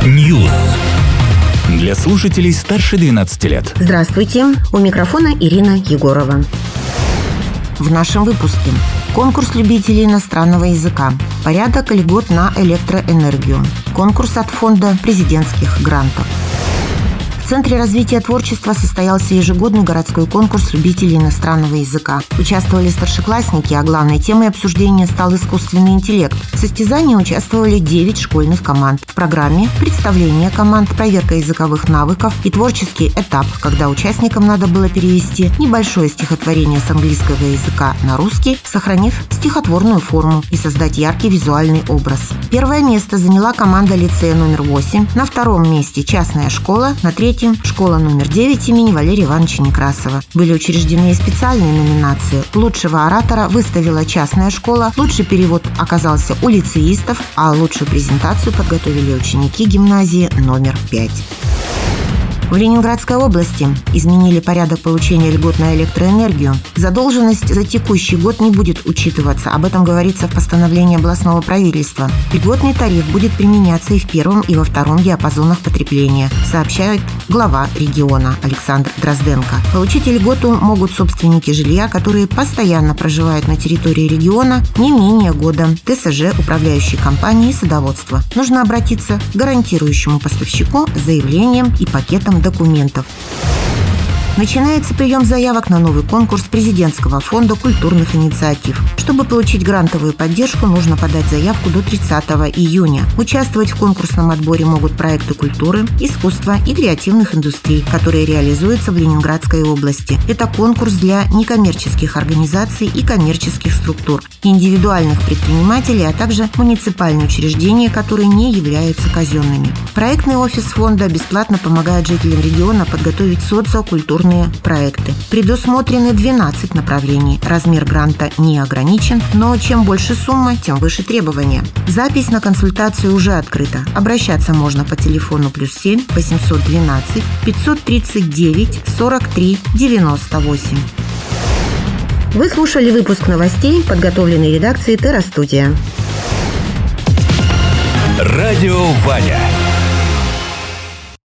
News. Для слушателей старше 12 лет. Здравствуйте, у микрофона Ирина Егорова. В нашем выпуске: конкурс любителей иностранного языка, порядок льгот на электроэнергию, конкурс от фонда президентских грантов. В Центре развития творчества состоялся ежегодный городской конкурс любителей иностранного языка. Участвовали старшеклассники, а главной темой обсуждения стал искусственный интеллект. В состязании участвовали 9 школьных команд. В программе представление команд, проверка языковых навыков и творческий этап, когда участникам надо было перевести небольшое стихотворение с английского языка на русский, сохранив стихотворную форму, и создать яркий визуальный образ. Первое место заняла команда лицея номер 8, на втором месте частная школа, на третьем школа номер 9 имени Валерия Ивановича Некрасова. Были учреждены и специальные номинации. Лучшего оратора выставила частная школа, лучший перевод оказался у лицеистов, а лучшую презентацию подготовили ученики гимназии номер 5. В Ленинградской области изменили порядок получения льгот на электроэнергию. Задолженность за текущий год не будет учитываться. Об этом говорится в постановлении областного правительства. Льготный тариф будет применяться и в первом, и во втором диапазонах потребления, сообщает глава региона Александр Дрозденко. Получить льготу могут собственники жилья, которые постоянно проживают на территории региона не менее года, ТСЖ, управляющие компании и садоводство. Нужно обратиться к гарантирующему поставщику с заявлением и пакетом документов. Начинается прием заявок на новый конкурс президентского фонда культурных инициатив. Чтобы получить грантовую поддержку, нужно подать заявку до 30 июня. Участвовать в конкурсном отборе могут проекты культуры, искусства и креативных индустрий, которые реализуются в Ленинградской области. Это конкурс для некоммерческих организаций и коммерческих структур, индивидуальных предпринимателей, а также муниципальные учреждения, которые не являются казенными. Проектный офис фонда бесплатно помогает жителям региона подготовить социокультурные проекты. Предусмотрены 12 направлений. Размер гранта не ограничен, но чем больше сумма, тем выше требования. Запись на консультацию уже открыта. Обращаться можно по телефону +7 812 539 43 98. Вы слушали выпуск новостей, подготовленный редакцией Терра Студия. Радио Ваня.